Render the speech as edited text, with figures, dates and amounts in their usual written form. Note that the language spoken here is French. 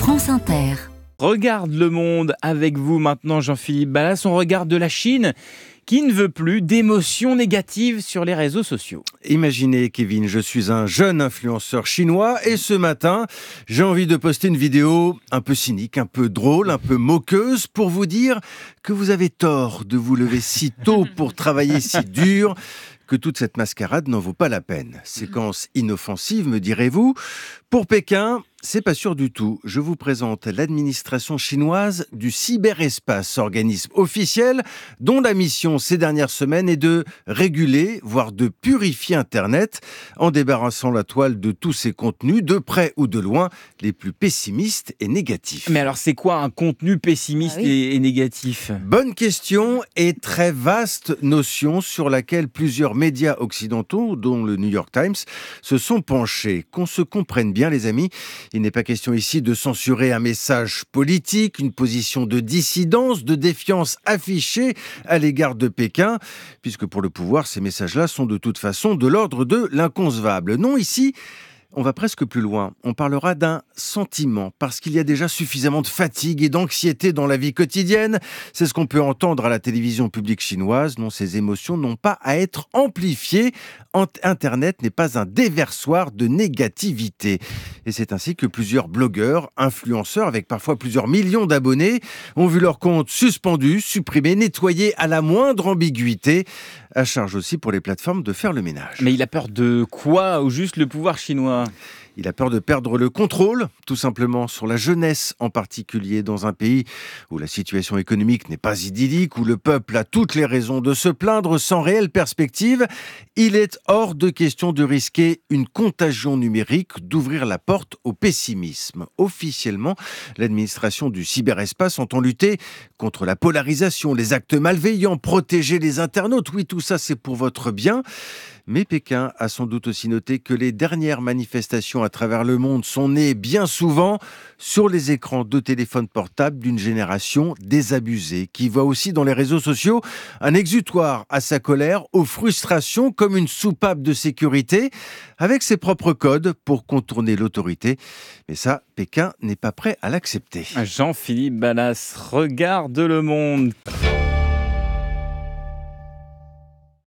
France Inter. Regarde le monde avec vous maintenant, Jean-Philippe Ballas. On regarde de la Chine qui ne veut plus d'émotions négatives sur les réseaux sociaux. Imaginez, Kevin, je suis un jeune influenceur chinois et ce matin, j'ai envie de poster une vidéo un peu cynique, un peu drôle, un peu moqueuse pour vous dire que vous avez tort de vous lever si tôt pour travailler si dur, que toute cette mascarade n'en vaut pas la peine. Séquence inoffensive, me direz-vous. Pour Pékin, c'est pas sûr du tout. Je vous présente l'administration chinoise du cyberespace, organisme officiel dont la mission ces dernières semaines est de réguler, voire de purifier Internet en débarrassant la toile de tous ses contenus, de près ou de loin, les plus pessimistes et négatifs. Mais alors, c'est quoi un contenu pessimiste et négatif ? Bonne question et très vaste notion sur laquelle plusieurs médias occidentaux, dont le New York Times, se sont penchés. Qu'on se comprenne bien, les amis, il n'est pas question ici de censurer un message politique, une position de dissidence, de défiance affichée à l'égard de Pékin, puisque pour le pouvoir, ces messages-là sont de toute façon de l'ordre de l'inconcevable. Non, ici, on va presque plus loin. On parlera d'un sentiment, parce qu'il y a déjà suffisamment de fatigue et d'anxiété dans la vie quotidienne. C'est ce qu'on peut entendre à la télévision publique chinoise. Non, ces émotions n'ont pas à être amplifiées. Internet n'est pas un déversoir de négativité. Et c'est ainsi que plusieurs blogueurs, influenceurs, avec parfois plusieurs millions d'abonnés, ont vu leur compte suspendu, supprimé, nettoyé à la moindre ambiguïté. À charge aussi pour les plateformes de faire le ménage. Mais il a peur de quoi, ou juste le pouvoir chinois ? Il a peur de perdre le contrôle, tout simplement, sur la jeunesse en particulier, dans un pays où la situation économique n'est pas idyllique, où le peuple a toutes les raisons de se plaindre sans réelle perspective. Il est hors de question de risquer une contagion numérique, d'ouvrir la porte au pessimisme. Officiellement, l'administration du cyberespace entend lutter contre la polarisation, les actes malveillants, protéger les internautes. Oui, tout ça, c'est pour votre bien. Mais Pékin a sans doute aussi noté que les dernières manifestations à travers le monde sont nées bien souvent sur les écrans de téléphone portable d'une génération désabusée, qui voit aussi dans les réseaux sociaux un exutoire à sa colère, aux frustrations, comme une soupape de sécurité, avec ses propres codes pour contourner l'autorité. Mais ça, Pékin n'est pas prêt à l'accepter. Jean-Philippe Ballas, regarde le monde.